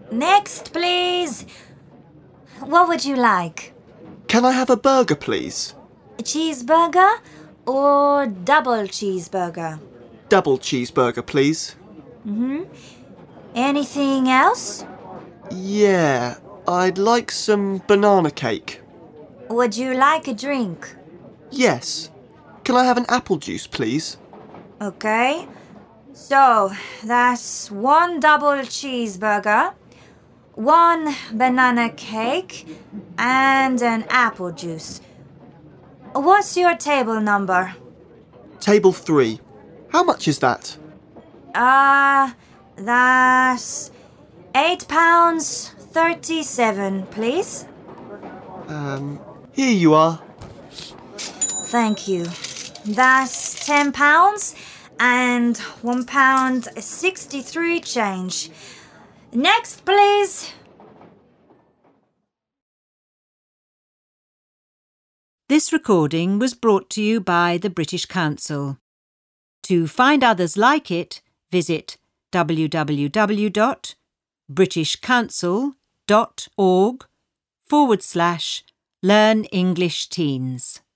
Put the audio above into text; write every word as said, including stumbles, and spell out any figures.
Next, please. What would you like? Can I have a burger, please? A cheeseburger or double cheeseburger? Double cheeseburger, please. Mm-hmm. Anything else? Yeah, I'd like some banana cake. Would you like a drink? Yes. Can I have an apple juice, please? Okay. So, that's one double cheeseburger, one banana cake, and an apple juice. What's your table number? Table three. How much is that? Uh, that's eight pounds thirty-seven, please. Um, here you are. Thank you. That's ten pounds and one pound sixty-three change. Next, please. This recording was brought to you by the British Council. To find others like it, visit w w w dot british council dot org forward slash learn English teens.